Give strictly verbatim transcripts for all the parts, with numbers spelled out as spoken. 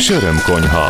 és örömkonyha.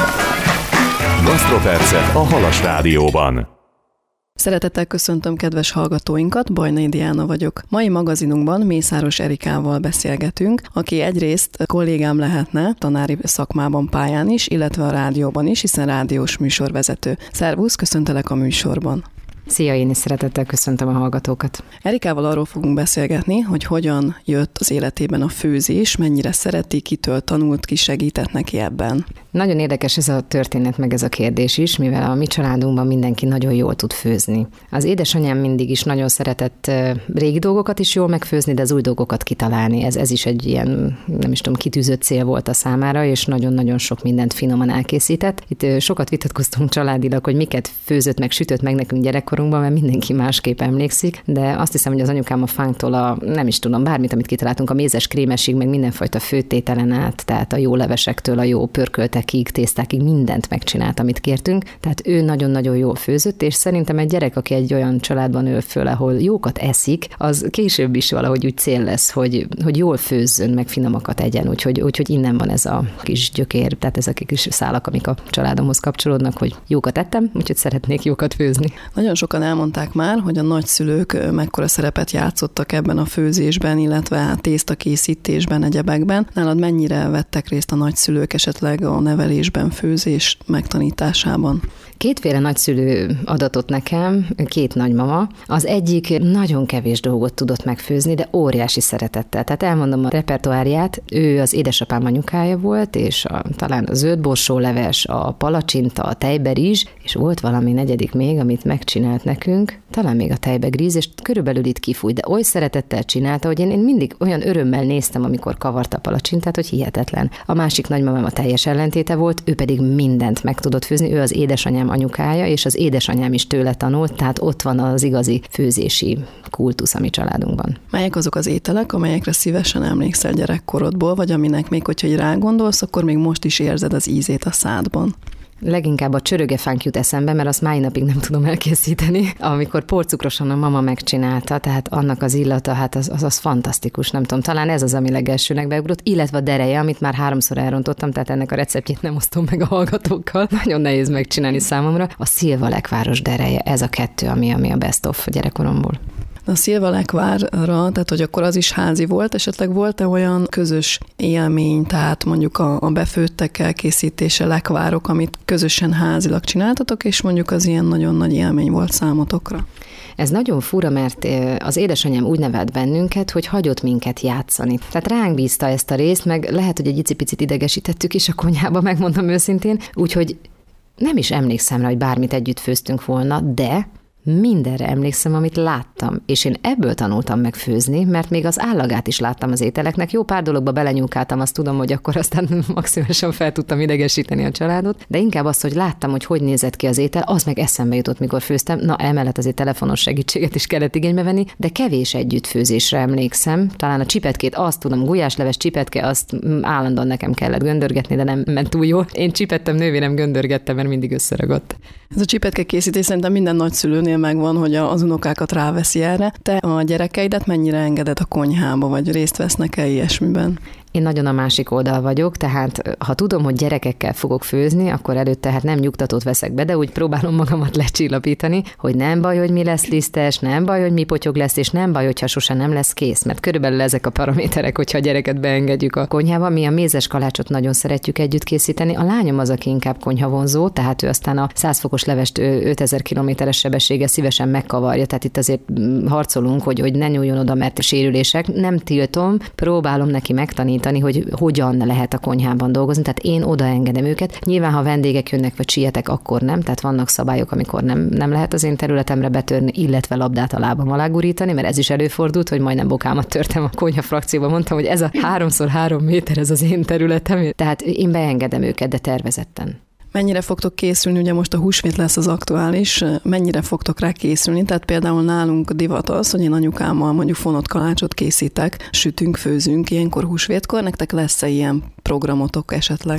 Gasztropercek a Halas Rádióban. Szeretettel köszöntöm kedves hallgatóinkat, Bajnai Diana vagyok. Mai magazinunkban Mészáros Erikával beszélgetünk, aki egyrészt kollégám lehetne tanári szakmában, pályán is, illetve a rádióban is, hiszen rádiós műsorvezető. Szervusz, köszöntelek a műsorban. Szia, én is szeretettel köszöntöm a hallgatókat. Erikával arról fogunk beszélgetni, hogy hogyan jött az életében a főzés, mennyire szereti, kitől tanult, ki segített neki ebben. Nagyon érdekes ez a történet, meg ez a kérdés is, mivel a mi családunkban mindenki nagyon jól tud főzni. Az édesanyám mindig is nagyon szeretett régi dolgokat is jól megfőzni, de az új dolgokat kitalálni. Ez, ez is egy ilyen, nem is tudom, kitűzött cél volt a számára, és nagyon-nagyon sok mindent finoman elkészített. Itt sokat vitatkoztunk családilag, hogy miket főzött meg, sütött meg nekünk gyerekkorunkban, mert mindenki másképp emlékszik, de azt hiszem, hogy az anyukám a fánktól a, nem is tudom, bármit, amit kitaláltunk, a mézes krémesig, meg mindenfajta főtételen át, tehát a jó levesektől a jó pörköltekig, tésztákig mindent megcsinált, amit kértünk. Tehát ő nagyon-nagyon jól főzött, és szerintem egy gyerek, aki egy olyan családban nő föl, ahol jókat eszik, az később is valahogy úgy cél lesz, hogy, hogy jól főzzön, meg finomakat egyen, úgyhogy, úgyhogy innen van ez a kis gyökér, tehát ezek a kis szálak, amik a családomhoz kapcsolódnak, hogy jókat ettem, úgyhogy szeretnék jókat főzni. Nagyon sokan elmondták már, hogy a nagyszülők mekkora szerepet játszottak ebben a főzésben, illetve tésztakészítésben, egyebekben. Nálad mennyire vettek részt a nagyszülők esetleg a nevelésben, főzés megtanításában? Kétféle nagyszülő adatot nekem, két nagymama. Az egyik nagyon kevés dolgot tudott megfőzni, de óriási szeretettel. Tehát elmondom a repertoárját, ő az édesapám anyukája volt, és a, talán a zöldborsóleves, a palacsinta, a tejberizs, és volt valami negyedik még, amit megcsinált nekünk, talán még a tejbegríz, és körülbelül itt kifújt, de oly szeretettel csinálta, hogy én, én mindig olyan örömmel néztem, amikor kavarta a palacsintát, hogy hihetetlen. A másik nagymamám a teljes ellentéte volt, ő pedig mindent meg tudott főzni, ő az édesanyám anyukája, és az édesanyám is tőle tanult, tehát ott van az igazi főzési kultusz a mi családunkban. Melyek azok az ételek, amelyekre szívesen emlékszel gyerekkorodból, vagy aminek még, hogyha rá gondolsz, akkor még most is érzed az ízét a szádban? Leginkább a csörögefánk jut eszembe, mert azt mai napig nem tudom elkészíteni. Amikor porcukrosan a mama megcsinálta, tehát annak az illata, hát az, az, az fantasztikus, nem tudom, talán ez az, ami legelsőnek beugrott, illetve a dereje, amit már háromszor elrontottam, tehát ennek a receptjét nem osztom meg a hallgatókkal. Nagyon nehéz megcsinálni számomra. A szilvalekváros dereje, ez a kettő, ami, ami a best of gyerekkoromból. A szilvalekvárra, tehát hogy akkor az is házi volt, esetleg volt-e olyan közös élmény, tehát mondjuk a, a befőttek elkészítése, lekvárok, amit közösen házilag csináltatok, és mondjuk az ilyen nagyon nagy élmény volt számotokra? Ez nagyon fura, mert az édesanyám úgy nevelt bennünket, hogy hagyott minket játszani. Tehát ránk bízta ezt a részt, meg lehet, hogy egy icipicit idegesítettük is a konyhába, megmondom őszintén, úgyhogy nem is emlékszem rá, hogy bármit együtt főztünk volna, de mindenre emlékszem, amit láttam, és én ebből tanultam meg főzni, mert még az állagát is láttam az ételeknek. Jó pár dologba belenyúlkáltam, azt tudom, hogy akkor aztán maximálisan fel tudtam idegesíteni a családot, de inkább azt, hogy láttam, hogy hogy nézett ki az étel, az meg eszembe jutott, mikor főztem. Na, emellett azért telefonos segítséget is kellett igénybe venni, de kevés együttfőzésre emlékszem. Talán a csipetkét, azt tudom, gulyásleves csipetke, azt állandóan nekem kellett göndörgetni, de nem ment túl jól. Én csipettem, nővérem göndörgette, mert mindig összeragadt. Ez a csipetke készítés szerintem minden nagyszülőnél megvan, hogy az unokákat ráveszi erre. Te a gyerekeidet mennyire engeded a konyhába, vagy részt vesznek-e ilyesmiben? Én nagyon a másik oldal vagyok, tehát ha tudom, hogy gyerekekkel fogok főzni, akkor előtte hát nem nyugtatót veszek be, de úgy próbálom magamat lecsillapítani, hogy nem baj, hogy mi lesz lisztes, nem baj, hogy mi potyog lesz, és nem baj, hogyha sose nem lesz kész, mert körülbelül ezek a paraméterek, hogyha a gyereket beengedjük a konyhába. Mi a mézes kalácsot nagyon szeretjük együtt készíteni. A lányom az, aki inkább konyhavonzó, tehát ő aztán a száz fokos levest ötezer kilométeres sebességgel szívesen megkavarja, tehát itt azért harcolunk, hogy, hogy ne nyúljon oda, mert sérülések. Nem tiltom, próbálom neki megtanítani, hogy hogyan lehet a konyhában dolgozni, tehát én odaengedem őket. Nyilván, ha vendégek jönnek, vagy sietek, akkor nem, tehát vannak szabályok, amikor nem, nem lehet az én területemre betörni, illetve labdát a lábam alá gurítani, mert ez is előfordult, hogy majdnem bokámat törtem a konyha frakcióban, mondtam, hogy ez a háromszor három méter, ez az én területem, tehát én beengedem őket, de tervezetten. Mennyire fogtok készülni, ugye most a húsvét lesz az aktuális, mennyire fogtok rá készülni? Tehát például nálunk divat az, hogy én anyukámmal mondjuk fonott kalácsot készítek, sütünk, főzünk ilyenkor húsvétkor, nektek lesz-e ilyen programotok esetleg?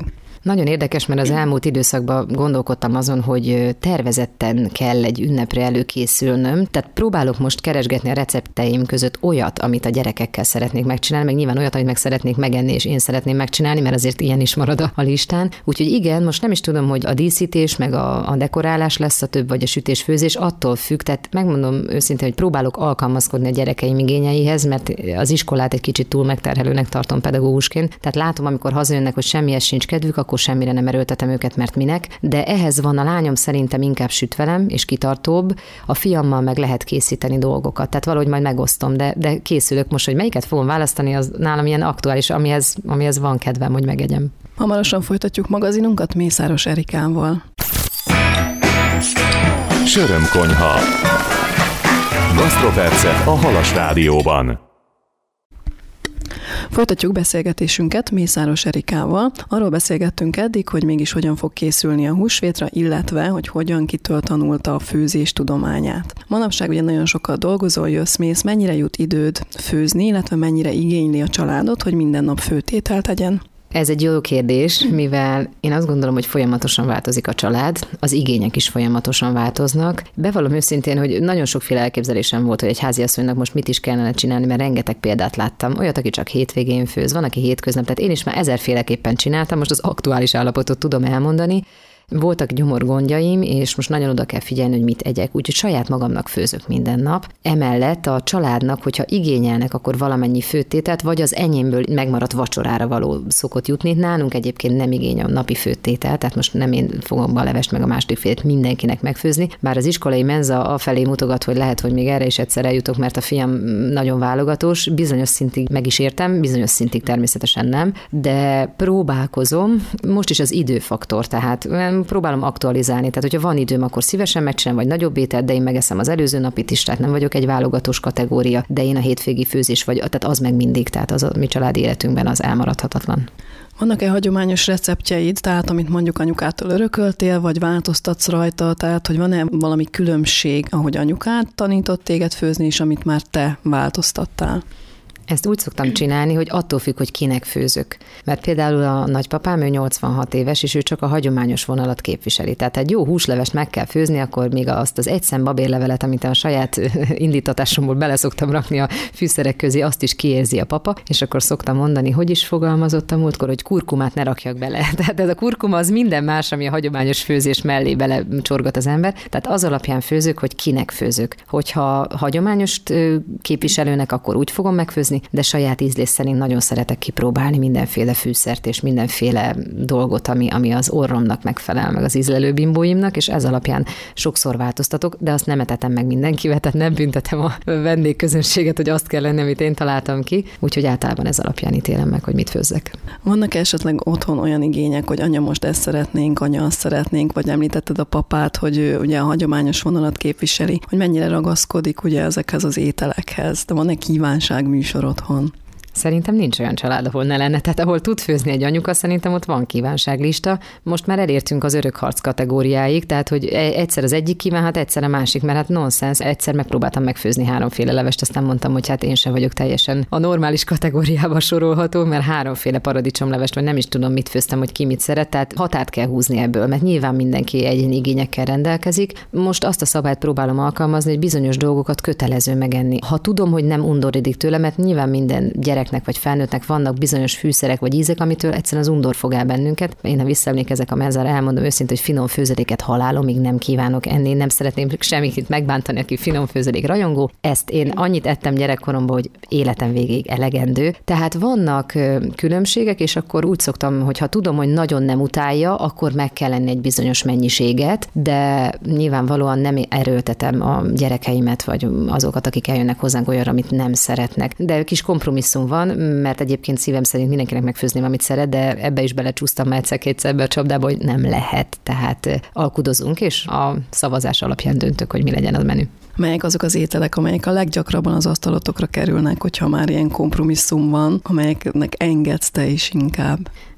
Nagyon érdekes, mert az elmúlt időszakban gondolkodtam azon, hogy tervezetten kell egy ünnepre előkészülnöm, tehát próbálok most keresgetni a recepteim között olyat, amit a gyerekekkel szeretnék megcsinálni, meg nyilván olyat, amit meg szeretnék megenni, és én szeretném megcsinálni, mert azért ilyen is marad a, a listán. Úgyhogy igen, most nem is tudom, hogy a díszítés, meg a, a dekorálás lesz a több, vagy a sütés-főzés, attól függ, tehát megmondom őszintén, hogy próbálok alkalmazkodni a gyerekeim igényeihez, mert az iskolát egy kicsit túl megterhelőnek tartom pedagógusként. Tehát látom, amikor hazajönnek, hogy semmihez sincs kedvük, akkor semmire nem erőltetem őket, mert minek. De ehhez van a lányom szerintem inkább süt velem, és kitartóbb, a fiammal meg lehet készíteni dolgokat. Tehát valahogy majd megosztom, de, de készülök most, hogy melyiket fogom választani, az nálam ilyen aktuális, amihez, amihez van kedvem, hogy megegyem. Hamarosan folytatjuk magazinunkat Mészáros Erikával. Sörömkonyha. Gasztropercek a Halas Rádióban. Folytatjuk beszélgetésünket Mészáros Erikával. Arról beszélgettünk eddig, hogy mégis hogyan fog készülni a húsvétra, illetve, hogy hogyan kitől tanulta a főzés tudományát. Manapság ugye nagyon sokat dolgozol, jössz, mész, mennyire jut időd főzni, illetve mennyire igényli a családod, hogy minden nap főtételt tegyen? Ez egy jó kérdés, mivel én azt gondolom, hogy folyamatosan változik a család, az igények is folyamatosan változnak. Bevallom őszintén, hogy nagyon sokféle elképzelésem volt, hogy egy háziasszonynak most mit is kellene csinálni, mert rengeteg példát láttam. Olyat, aki csak hétvégén főz, van, aki hétköznap, tehát én is már ezerféleképpen csináltam, most az aktuális állapotot tudom elmondani. Voltak gyomorgondjaim, és most nagyon oda kell figyelni, hogy mit egyek, úgyhogy saját magamnak főzök minden nap. Emellett a családnak, hogyha igényelnek, akkor valamennyi főtételt, vagy az enyémből megmaradt vacsorára való szokott jutni. Nálunk egyébként nem igény a napi főtétel, tehát most nem én fogom be a levest meg a második félét mindenkinek megfőzni, bár az iskolai menza afelé mutogat, hogy lehet, hogy még erre is egyszer eljutok, mert a fiam nagyon válogatós, bizonyos szintig meg is értem, bizonyos szintig természetesen nem, de próbálkozom, most is az időfaktor, tehát próbálom aktualizálni, tehát hogyha van időm, akkor szívesen megcsinálom, vagy nagyobb ételt, de én megeszem az előző napit is, tehát nem vagyok egy válogatós kategória, de én a hétvégi főzés vagy, tehát az meg mindig, tehát az a mi családi életünkben az elmaradhatatlan. Vannak-e hagyományos receptjeid, tehát amit mondjuk anyukától örököltél, vagy változtatsz rajta, tehát hogy van-e valami különbség, ahogy anyukát tanított téged főzni, és amit már te változtattál? Ezt úgy szoktam csinálni, hogy attól függ, hogy kinek főzök. Mert például a nagypapám, ő nyolcvanhat éves, és ő csak a hagyományos vonalat képviseli. Tehát egy jó húslevest meg kell főzni, akkor még azt az egy szem babérlevelet, amit a saját indítatásomból bele szoktam rakni a fűszerek közé, azt is kiérzi a papa, és akkor szoktam mondani, hogy is fogalmazott a múltkor, hogy kurkumát ne rakjak bele. Tehát ez a kurkuma az minden más, ami a hagyományos főzés mellé bele csorgat az ember. Tehát az alapján főzök, hogy kinek főzök. Hogyha hagyományos képviselőnek, akkor úgy fogom megfőzni, de saját ízlés szerint nagyon szeretek kipróbálni mindenféle fűszert és mindenféle dolgot, ami, ami az orromnak megfelel, meg az ízlelő bimbóimnak, és ez alapján sokszor változtatok, de azt nem etetem meg mindenkivel, tehát nem büntetem a vendégközönséget, hogy azt kell lenni, amit én találtam ki, úgyhogy általában ez alapján ítélem meg, hogy mit főzzek. Vannak esetleg otthon olyan igények, hogy anya, most ezt szeretnénk, anya, azt szeretnénk, vagy említetted a papát, hogy ő ugye a hagyományos vonalat képviseli, hogy mennyire ragaszkodik ugye ezekhez az ételekhez, de van-e kívánságműsor otthon? Szerintem nincs olyan család, ahol ne lenne, tehát ahol tud főzni egy anyuka, szerintem ott van kívánságlista. Most már elértünk az örökharc kategóriáig, tehát hogy egyszer az egyik kívánhat, egyszer a másik, mert hát nonsens, egyszer megpróbáltam megfőzni háromféle levest, aztán mondtam, hogy hát én sem vagyok teljesen a normális kategóriába sorolható, mert háromféle paradicsomlevest, vagy nem is tudom, mit főztem, hogy ki mit szeret, tehát határt kell húzni ebből, mert nyilván mindenki egyéni igényekkel rendelkezik. Most azt a szabályt próbálom alkalmazni, hogy bizonyos dolgokat kötelező megenni. Ha tudom, hogy nem undoridik tőle, mert nyilván minden gyerek vagy felnőttnek vannak bizonyos fűszerek vagy ízek, amitől egyszerűen az undor fog el bennünket. Én, ha visszaemlékezek a menzára, elmondom őszintén, hogy finom főzeléket halálomig nem kívánok enni, nem szeretném semmit megbántani, aki finom főzelék rajongó. Ezt én annyit ettem gyerekkoromban, hogy életem végéig elegendő. Tehát vannak különbségek, és akkor úgy szoktam, hogy ha tudom, hogy nagyon nem utálja, akkor meg kell lenni egy bizonyos mennyiséget, de nyilvánvalóan nem erőltetem a gyerekeimet, vagy azokat, akik eljönnek hozzánk olyanra, amit nem szeretnek. De kis kompromisszum van, mert egyébként szívem szerint mindenkinek megfőzném, amit szeret, de ebbe is belecsúsztam már egyszer-kétszer ebbe a csapdába, hogy nem lehet. Tehát alkudozunk, és a szavazás alapján döntök, hogy mi legyen a menü. Melyek azok az ételek, amelyek a leggyakrabban az asztalotokra kerülnek, hogyha már ilyen kompromisszum van, amelyeknek engedsz te is inkább?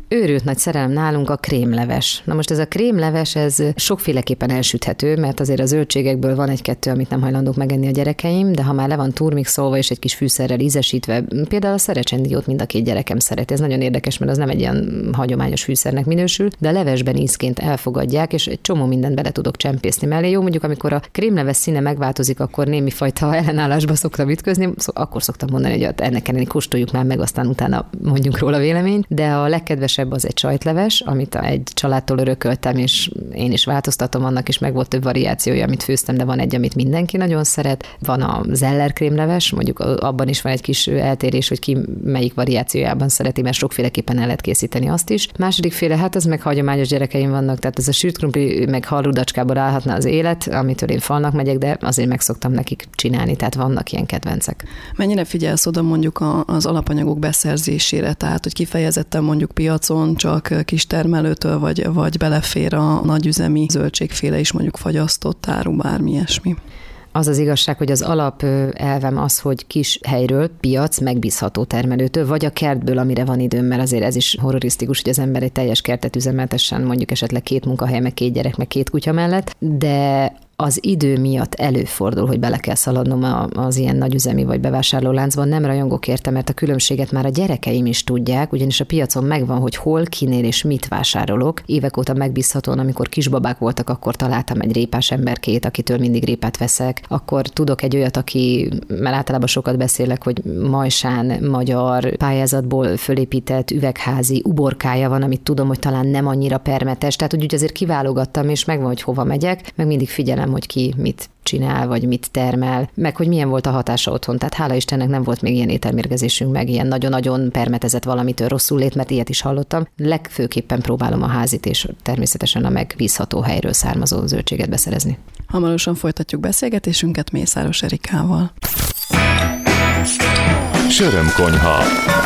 őrült nagy szerelem nálunk a krémleves. Na most ez a krémleves, ez sokféleképpen elsüthető, mert azért a zöldségekből van egy-kettő, amit nem hajlandók megenni a gyerekeim, de ha már le van turmixolva és egy kis fűszerrel ízesítve, például a szerecsendiót mind a két gyerekem szeret. Ez nagyon érdekes, mert az nem egy ilyen hagyományos fűszernek minősül, de a levesben ízként elfogadják, és egy csomó mindent bele tudok csempészni mellé. Jó, mondjuk amikor a krémleves színe megváltozik, akkor némi fajta ellenállásba szoktam ütközni, akkor szoktam mondani, hogy ennek elleni kóstoljuk már meg, aztán utána mondjunk róla véleményt, de a legkedvesebb az egy sajtleves, amit egy családtól örököltem, és én is változtatom, annak is meg volt több variációja, amit főztem, de van egy, amit mindenki nagyon szeret. Van a zeller krémleves, mondjuk abban is van egy kis eltérés, hogy ki melyik variációjában szereti, mert sokféleképpen el lehet készíteni azt is. Második féle, hát az meg hagyományos gyerekeim vannak, tehát ez a sült krumpli meg halrudacskából állhatna az élet, amitől én falnak megyek, de azért meg szoktam nekik csinálni, tehát vannak ilyen kedvencek. Mennyire figyelsz oda mondjuk az alapanyagok beszerzésére, tehát hogy kifejezetten mondjuk piacon csak kistermelőtől, vagy, vagy belefér a nagyüzemi zöldségféle is, mondjuk fagyasztott áru, bármi ilyesmi? Az az igazság, hogy az alap elvem az, hogy kis helyről, piac, megbízható termelőtől, vagy a kertből, amire van időm, mert azért ez is horrorisztikus, hogy az ember egy teljes kertet üzemeltessen, mondjuk esetleg két munkahely, meg két gyerek, meg két kutya mellett, de az idő miatt előfordul, hogy bele kell szaladnom az ilyen nagyüzemi vagy bevásárlóláncban. Nem rajongok érte, mert a különbséget már a gyerekeim is tudják, ugyanis a piacon megvan, hogy hol, kinél és mit vásárolok. Évek óta megbízhatóan, amikor kisbabák voltak, akkor találtam egy répás emberkét, akitől mindig répát veszek. Akkor tudok egy olyat, aki, mert általában sokat beszélek, hogy majsán magyar pályázatból fölépített üvegházi uborkája van, amit tudom, hogy talán nem annyira permetes. Tehát úgy azért kiválogattam, és megvan, hogy hova megyek, meg mindig figyelem, hogy ki mit csinál, vagy mit termel, meg hogy milyen volt a hatása otthon. Tehát hála Istennek nem volt még ilyen ételmérgezésünk, meg ilyen nagyon-nagyon permetezett valamitől rosszul lét, mert ilyet is hallottam. Legfőképpen próbálom a házit, és természetesen a megbízható helyről származó zöldséget beszerezni. Hamarosan folytatjuk beszélgetésünket Mészáros Erikával. Sörömkonyha.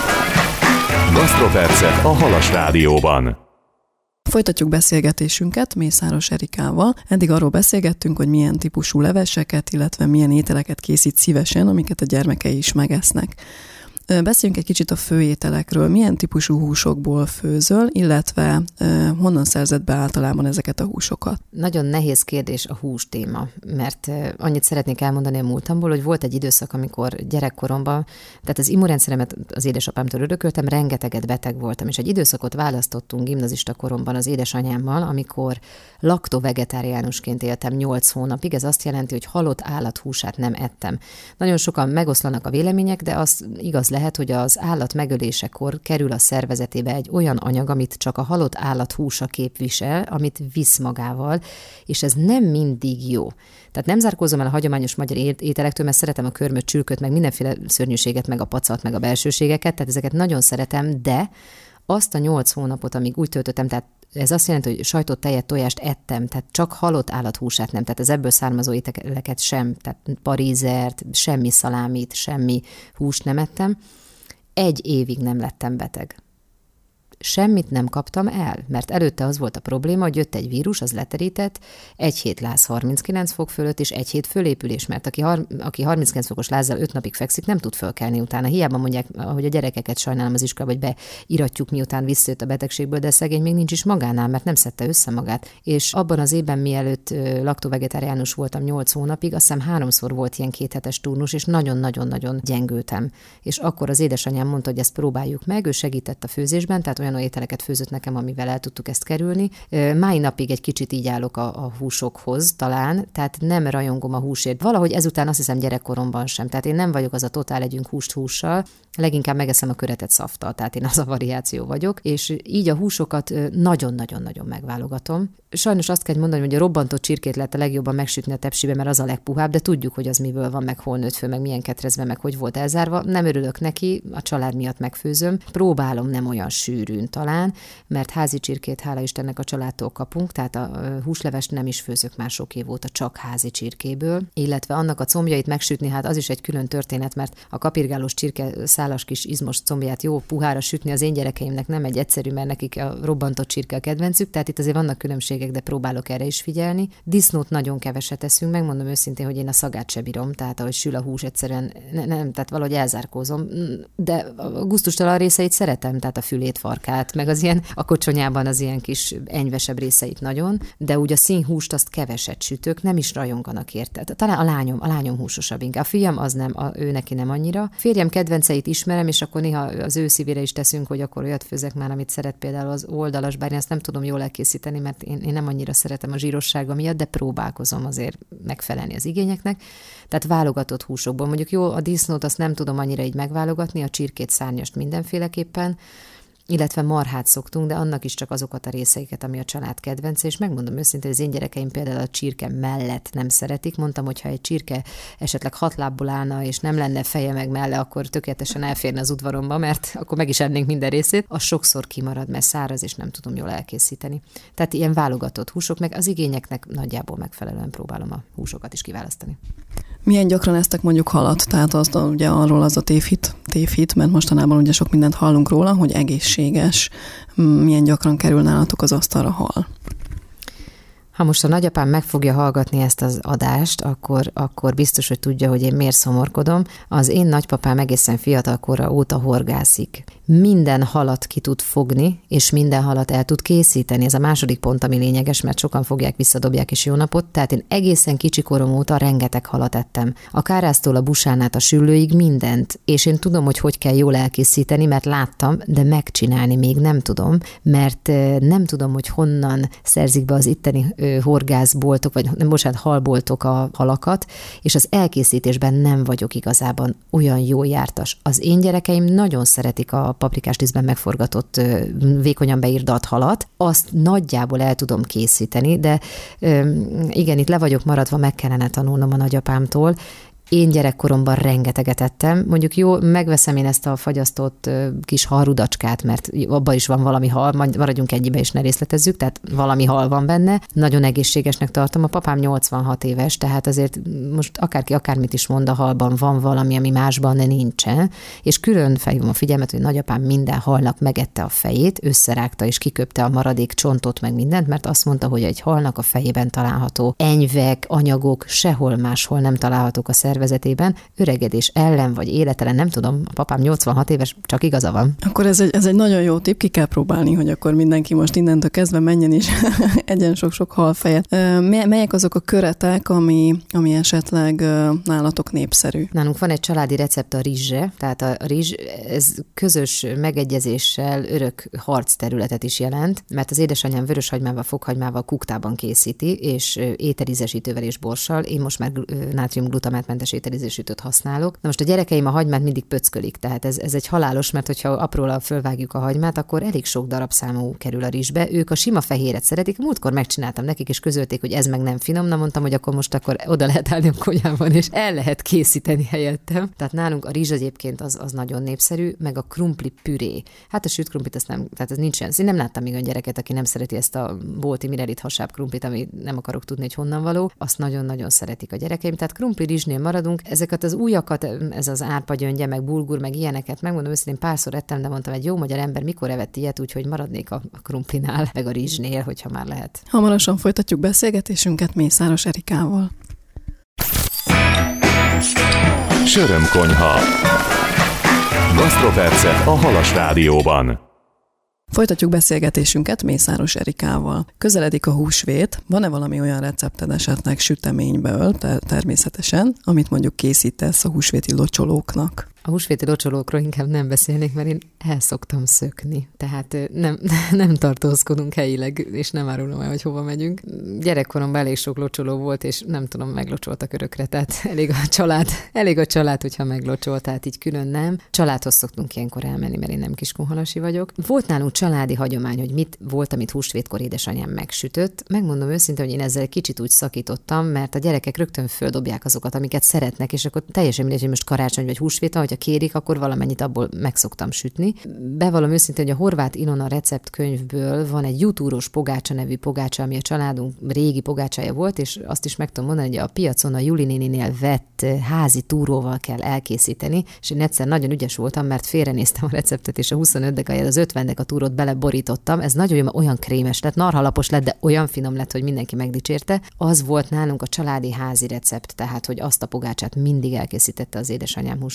Gasztropercek a Halas Rádióban. Folytatjuk beszélgetésünket Mészáros Erikával. Eddig arról beszélgettünk, hogy milyen típusú leveseket, illetve milyen ételeket készít szívesen, amiket a gyermekei is megesznek. Beszéljünk egy kicsit a főételekről. Milyen típusú húsokból főzöl, illetve honnan szerzed be általában ezeket a húsokat? Nagyon nehéz kérdés a hús téma, mert annyit szeretnék elmondani a múltamból, hogy volt egy időszak, amikor gyerekkoromban, tehát az immunrendszeremet az édesapámtól örököltem, rengeteget beteg voltam, és egy időszakot választottunk gimnazista koromban az édesanyámmal, amikor lakto-vegetáriánusként éltem nyolc hónapig. Ez azt jelenti, hogy halott állathúsát nem ettem. Nagyon sokan megoszlanak a vélemények, de az igaz lehet, hogy az állat megölésekor kerül a szervezetébe egy olyan anyag, amit csak a halott állat húsa képvisel, amit visz magával, és ez nem mindig jó. Tehát nem zárkózom el a hagyományos magyar ételektől, mert szeretem a körmöt, csülköt, meg mindenféle szörnyűséget, meg a pacat, meg a belsőségeket, tehát ezeket nagyon szeretem, de azt a nyolc hónapot, amíg úgy töltöttem, tehát ez azt jelenti, hogy sajtot, tejet, tojást ettem, tehát csak halott állathúsát nem, tehát az ebből származó ételeket sem, tehát parízert, semmi szalámit, semmi húst nem ettem. Egy évig nem lettem beteg. Semmit nem kaptam el, mert előtte az volt a probléma, hogy jött egy vírus, az leterített, egy hét láz harminckilenc fok fölött, és egy hét fölépülés, mert aki, har- aki harminckilenc fokos lázzal öt napig fekszik, nem tud fölkelni utána. Hiába mondják, hogy a gyerekeket sajnálom az iskolába, hogy beiratjuk, miután visszajött a betegségből, de szegény még nincs is magánál, mert nem szedte össze magát. És abban az évben, mielőtt laktovegetáriánus voltam nyolc hónapig, azt hiszem háromszor volt ilyen kéthetes turnus, és nagyon-nagyon-nagyon gyengültem. És akkor az édesanyám mondta, hogy ezt próbáljuk meg, ő segített a főzésben, tehát olyan ételeket főzött nekem, amivel el tudtuk ezt kerülni. Mai napig egy kicsit így állok a, a húsokhoz talán, tehát nem rajongom a húsért. Valahogy ezután azt hiszem gyerekkoromban sem. Tehát én nem vagyok az a totál együnk húst hússal, leginkább megeszem a köretet szaftal, tehát én az a variáció vagyok, és így a húsokat nagyon-nagyon-nagyon megválogatom. Sajnos azt kell mondani, hogy a robbantott csirkét lehet a legjobban megsütni a tepsibe, mert az a legpuhább, de tudjuk, hogy az miből van, meg hol nőtt föl, meg milyen ketrezve, meg hogy volt elzárva. Nem örülök neki, a család miatt megfőzöm. Próbálom nem olyan sűrűn talán, mert házi csirkét hála Istennek a családtól kapunk, tehát a húslevest nem is főzök már sok év óta, csak házi csirkéből, illetve annak a combjait megsütni, hát az is egy külön történet, mert a kapirgálós csirke szálas kis izmos combját jó puhára sütni az én gyerekeimnek nem egy egyszerű, mert nekik a robbantott csirke a kedvencük, tehát itt azért vannak különbségek, de próbálok erre is figyelni. Disznót nagyon keveset eszünk, megmondom őszintén, hogy én a szagát se bírom, tehát ahogy sül a hús egyszerűen ne, nem, tehát valahogy elzárkózom, de a gusztustalan részeit szeretem, tehát a fülét, farkát, paprikát, meg az ilyen, a kocsonyában az ilyen kis enyvesebb részeit nagyon, de úgy a színhúst azt keveset sütök, nem is rajonganak érte. Talán a lányom, a lányom húsosabb inkább. A fiam az nem, a, ő neki nem annyira. Férjem kedvenceit ismerem, és akkor néha az ő szívére is teszünk, hogy akkor olyat főzek már, amit szeret, például az oldalas, bár én ezt nem tudom jól elkészíteni, mert én, én nem annyira szeretem a zsírossága miatt, de próbálkozom azért megfelelni az igényeknek. Tehát válogatott húsokból. Mondjuk jó, a disznót azt nem tudom annyira így megválogatni, a csirkét, szárnyast mindenféleképpen, illetve marhát szoktunk, de annak is csak azokat a részeiket, ami a család kedvence, és megmondom őszintén, hogy az én gyerekeim például a csirke mellett nem szeretik. Mondtam, hogy ha egy csirke esetleg hat lábból állna, és nem lenne feje meg melle, akkor tökéletesen elférne az udvaromba, mert akkor meg is ennénk minden részét. Az sokszor kimarad, mert száraz, és nem tudom jól elkészíteni. Tehát ilyen válogatott húsok, meg az igényeknek nagyjából megfelelően próbálom a húsokat is kiválasztani. Milyen gyakran esztek mondjuk halat? Tehát azt ugye arról az a tévhit, tévhit, mert mostanában ugye sok mindent hallunk róla, hogy egészséges. Milyen gyakran kerül nálatok az asztalra hal? Ha most a nagyapám meg fogja hallgatni ezt az adást, akkor, akkor biztos, hogy tudja, hogy én miért szomorkodom. Az én nagypapám egészen fiatal kora óta horgászik. Minden halat ki tud fogni, és minden halat el tud készíteni. Ez a második pont, ami lényeges, mert sokan fogják, visszadobják is jó napot. Tehát én egészen kicsi korom óta rengeteg halat ettem. A kárásztól a busán át a süllőig mindent. És én tudom, hogy hogy kell jól elkészíteni, mert láttam, de megcsinálni még nem tudom, mert nem tudom, hogy honnan szerzik be az itteni horgászboltok, vagy nem, bocsánat, halboltok a halakat, és az elkészítésben nem vagyok igazában olyan jó jártas. Az én gyerekeim nagyon szeretik a paprikás tízben megforgatott, vékonyan beírdalt halat, azt nagyjából el tudom készíteni, de igen, itt le vagyok maradva, meg kellene tanulnom a nagyapámtól. Én gyerekkoromban rengeteget ettem. Mondjuk jó, megveszem én ezt a fagyasztott kis halrudacskát, mert abban is van valami hal, maradjunk ennyibe és ne részletezzük, tehát valami hal van benne. Nagyon egészségesnek tartom. A papám nyolcvanhat éves, tehát azért most akárki akármit is mond, a halban van valami, ami másban nincsen. És külön felhívom a figyelmet, hogy nagyapám minden halnak megette a fejét, összerágta és kiköpte a maradék csontot meg mindent, mert azt mondta, hogy egy halnak a fejében található enyvek, anyagok sehol máshol nem találhatók a szervezetben, vezetében, öregedés ellen vagy életelen, nem tudom, a papám nyolcvanhat éves, csak igaza van. Akkor ez egy, ez egy nagyon jó tipp, ki kell próbálni, hogy akkor mindenki most innentől kezdve menjen is egyen sok-sok halfejet. Melyek azok a köretek, ami, ami esetleg nálatok népszerű? Nálunk van egy családi recept a rizsre, tehát a rizs, ez közös megegyezéssel örök harc területet is jelent, mert az édesanyám vöröshagymával, fokhagymával kuktában készíti, és ételízesítővel és borssal. Én most már nátriumglutamátmentes ételízésítőt használok. Na most a gyerekeim a hagymát mindig pöckölik, tehát ez, ez egy halálos, mert hogyha apróla fölvágjuk a hagymát, akkor elég sok darabszámú kerül a rizsbe. Ők a sima fehéret szeretik. Múltkor megcsináltam nekik, és közölték, hogy ez meg nem finom. Na mondtam, hogy akkor most akkor oda lehet állni a konyhában, és el lehet készíteni helyettem. Tehát nálunk a rizs egyébként az, az nagyon népszerű, meg a krumpli püré. Hát a sült krumplit azt nem, tehát ez nincsen. Én nem láttam még olyan gyereket, aki nem szereti ezt a bolti mirelit hasább krumplit, ami nem akarok tudni, hogy honnan való. Azt nagyon-nagyon szeretik a gyerekeim. Tehát krumpli rizsnél maradunk. Ezeket az újakat, ez az árpagyöngye, meg bulgur, meg ilyeneket, megmondom őszintén, párszor ettem, de mondtam, egy jó magyar ember mikor evett ilyet, úgyhogy maradnék a krumplinál, meg a rizsnél, hogyha már lehet. Hamarosan folytatjuk beszélgetésünket Mészáros Erikával. Sörömkonyha. Gasztropercek a Halas Rádióban. Folytatjuk beszélgetésünket Mészáros Erikával. Közeledik a húsvét. Van-e valami olyan recepted esetleg süteményből, ter- természetesen, amit mondjuk készítesz a húsvéti locsolóknak? A húsvéti locsolókról inkább nem beszélnék, mert én el szoktam szökni. Tehát nem, nem tartózkodunk helyileg, és nem árulom el, hogy hova megyünk. Gyerekkoromban elég sok locsoló volt, és nem tudom, meglocsoltak örökre. Tehát elég a család, elég a család, hogyha meglocsolt, tehát így külön nem. Családhoz szoktunk ilyenkor elmenni, mert én nem kiskunhalasi vagyok. Volt nálunk családi hagyomány, hogy mit volt, amit húsvétkor édesanyám megsütött. Megmondom őszintén, hogy én ezzel kicsit úgy szakítottam, mert a gyerekek rögtön földobják azokat, amiket szeretnek, és akkor teljesen mindegy, hogy most karácsony vagy húsvét, ha kérik, akkor valamennyit abból meg szoktam sütni. Bevallom őszintén, hogy a Horváth Ilona receptkönyvből van egy jutúros pogácsa nevű pogácsa, ami a családunk régi pogácsája volt, és azt is meg tudom mondani, hogy a piacon a Juli néninél vett házi túróval kell elkészíteni, és én egyszer nagyon ügyes voltam, mert félrenéztem a receptet, és a huszonöt deka, az ötven deka túrót beleborítottam. Ez nagyon jó, olyan krémes lett, narhalapos lett, de olyan finom lett, hogy mindenki megdicsérte. Az volt nálunk a családi házi recept, tehát hogy azt a pogácsát mindig elkészítette az édesanyám húsvétkor.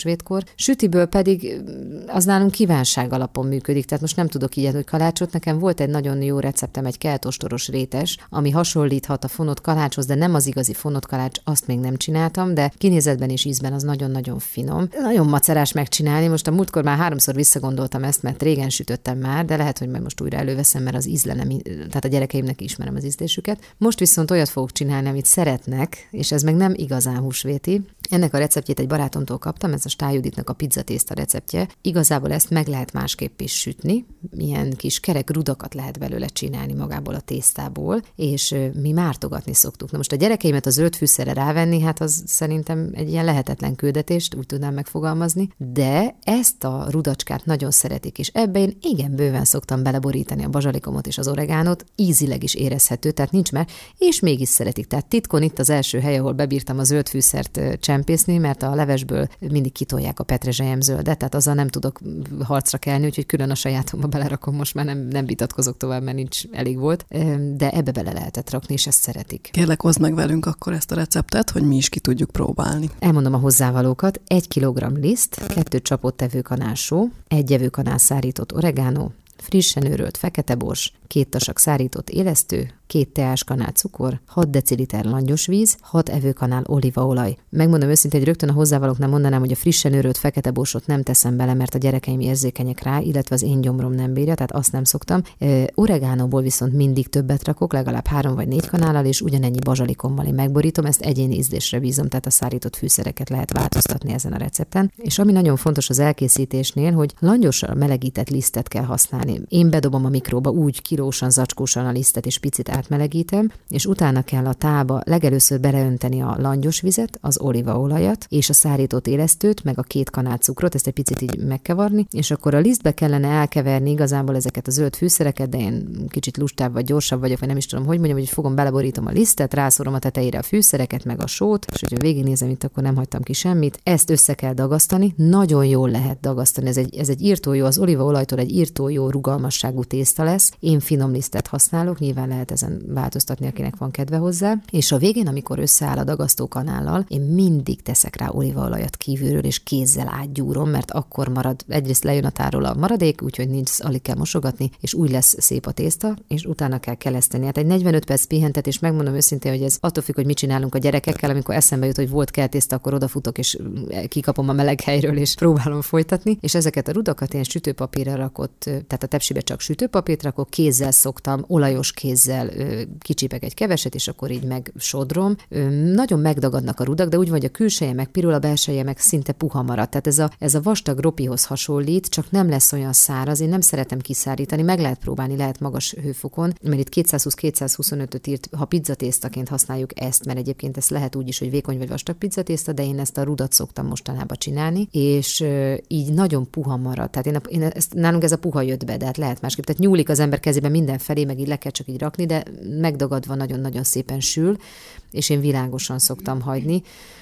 Sütiből pedig az nálunk kívánság alapon működik, tehát most nem tudok így, hogy kalácsot. Nekem volt egy nagyon jó receptem, egy keltostoros rétes, ami hasonlíthat a fonott kalácshoz, de nem az igazi fonott kalács, azt még nem csináltam, de kinézetben és ízben az nagyon-nagyon finom. Nagyon macerás megcsinálni, most a múltkor már háromszor visszagondoltam ezt, mert régen sütöttem már, de lehet, hogy majd most újra előveszem, mert az ízle nem, tehát a gyerekeimnek ismerem az ízlésüket. Most viszont olyat fogok csinálni, amit szeretnek, és ez meg nem igazán húsvéti. Ennek a receptjét egy barátomtól kaptam, ez a Stály Juditnak a pizzatészta receptje. Igazából ezt meg lehet másképp is sütni, ilyen kis kerek rudakat lehet belőle csinálni magából a tésztából, és mi mártogatni szoktuk. Na most a gyerekeimet a zöld fűszerre rávenni, hát az szerintem egy ilyen lehetetlen küldetést, úgy tudnám megfogalmazni, de ezt a rudacskát nagyon szeretik, és ebbe én igen bőven szoktam beleborítani a bazsalikomot és az oregánot, ízileg is érezhető, tehát nincs már, és mégis szeretik. Tehát titkon itt az első hely, ahol bebírtam a zöld fűszert csempészni, mert a levesből mindig kitolják a petrezselyem zöldet, tehát azzal nem tudok harcra kelni, úgyhogy külön a sajátomba belerakom, most már nem, nem vitatkozok tovább, mert nincs elég volt, de ebbe bele lehetett rakni, és ezt szeretik. Kérlek, hozd meg velünk akkor ezt a receptet, hogy mi is ki tudjuk próbálni. Elmondom a hozzávalókat. Egy kilogramm liszt, kettő csapott evőkanál só, egy evőkanál szárított oregánó, frissen őrölt feketebors, két tasak szárított élesztő, két teáskanál cukor, hat deciliter langyos víz, hat evőkanál olívaolaj. Megmondom őszintén, hogy rögtön a hozzávalóknál mondanám, hogy a frissen őrölt feketeborsot nem teszem bele, mert a gyerekeim érzékenyek rá, illetve az én gyomrom nem bírja, tehát azt nem szoktam. E, oregánóból viszont mindig többet rakok, legalább három vagy négy kanállal, és ugyanennyi bazsalikommal én megborítom, ezt egyéni ízlésre bízom, tehát a szárított fűszereket lehet változtatni ezen a recepten. És ami nagyon fontos az elkészítésnél, hogy langyosan melegített lisztet kell használni. Én bedobom a mikróba úgy kilósan, zacskósan a lisztet, és picit átmelegítem, és utána kell a tálba legelőször beleönteni a langyos vizet, az olívaolajat, és a szárított élesztőt, meg a két kanál cukrot, ezt egy picit így megkevarni, és akkor a lisztbe kellene elkeverni igazából ezeket a zöld fűszereket, de én kicsit lustább vagy gyorsabb vagyok, vagy nem is tudom, hogy mondjam, hogy fogom, beleborítom a lisztet, rászorom a tetejére a fűszereket, meg a sót, és hogyha végignézem itt, akkor nem hagytam ki semmit. Ezt össze kell dagasztani, nagyon jól lehet dagasztani. Ez egy, ez egy írtó jó, az olívaolajtól egy írtó jó rugalmasságú tészta lesz. Én finom lisztet használok, nyilván lehet ezen változtatni, akinek van kedve hozzá. És a végén, amikor összeáll a dagasztó kanállal, én mindig teszek rá olívaolajat kívülről, és kézzel átgyúrom, mert akkor marad, egyrészt lejön a tárról a maradék, úgyhogy nincs, alig kell mosogatni, és úgy lesz szép a tészta, és utána kell keleszteni. Hát egy negyvenöt perc pihentet, és megmondom őszintén, hogy ez attól függ, hogy mit csinálunk a gyerekekkel, amikor eszembe jut, hogy volt keltészta, akkor odafutok, és kikapom a meleg helyről, és próbálom folytatni. És ezeket a rudakat én sütőpapírra rakott, tehát a tepsibe csak sütőpapírt rakok, kézzel szoktam, olajos kézzel kicsípek egy keveset, és akkor így megsodrom. Nagyon megdagadnak a rudak, de úgy vagy a külseje meg pirul, a belseje meg szinte puha marad. Tehát ez a, ez a vastag ropihoz hasonlít, csak nem lesz olyan száraz. Én nem szeretem kiszárítani, meg lehet próbálni, lehet magas hőfokon, mert itt kétszázhúsz-kétszázhuszonötöt írt, ha pizzatésztaként használjuk ezt, mert egyébként ezt lehet úgy is, hogy vékony vagy vastag pizzatészta, de én ezt a rudat szoktam mostanában csinálni, és így nagyon puha marad. Tehát én, én ezt, nálunk ez a puha jött be, de hát lehet másképp. Tehát nyúlik az ember kezében mindenfelé, meg így le kell csak így rakni, de megdagadva nagyon-nagyon szépen sül, és én világosan szoktam hagyni.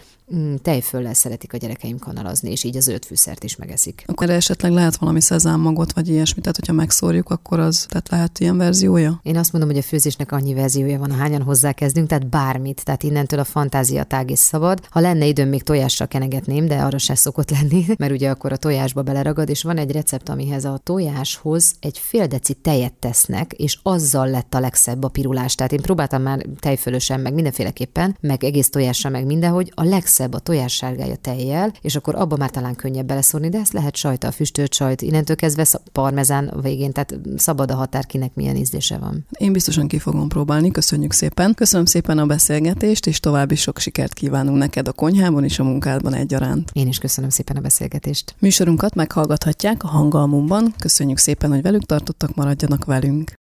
Tejföllel szeretik a gyerekeim kanalazni, és így a zöld fűszert is megeszik. Akkor esetleg lehet valami szezámmagot, vagy ilyesmi, tehát hogyha megszórjuk, akkor az, tehát lehet ilyen verziója? Én azt mondom, hogy a főzésnek annyi verziója van, ahányan hozzákezdünk, tehát bármit, tehát innentől a fantázia tág és szabad. Ha lenne időm, még tojással kenegetném, de arra se szokott lenni, mert ugye akkor a tojásba beleragad, és van egy recept, amihez a tojáshoz egy fél deci tejet tesznek, és azzal lett a legszebb a pirulás. Tehát én próbáltam már tejfölösen, meg mindenféleképpen, meg egész tojással, meg mindenhogy a legszebb a tojássárgája tejjel, és akkor abba már talán könnyebb beleszórni, de ezt lehet sajta, füstölt sajt, innentől kezdve parmezán a végén, tehát szabad a határ, kinek milyen ízlése van. Én biztosan ki fogom próbálni, köszönjük szépen. Köszönöm szépen a beszélgetést, és további sok sikert kívánunk neked a konyhában és a munkádban egyaránt. Én is köszönöm szépen a beszélgetést. Műsorunkat meghallgathatják a Hangalmumban. Köszönjük szépen, hogy velük tartottak, maradjanak velünk.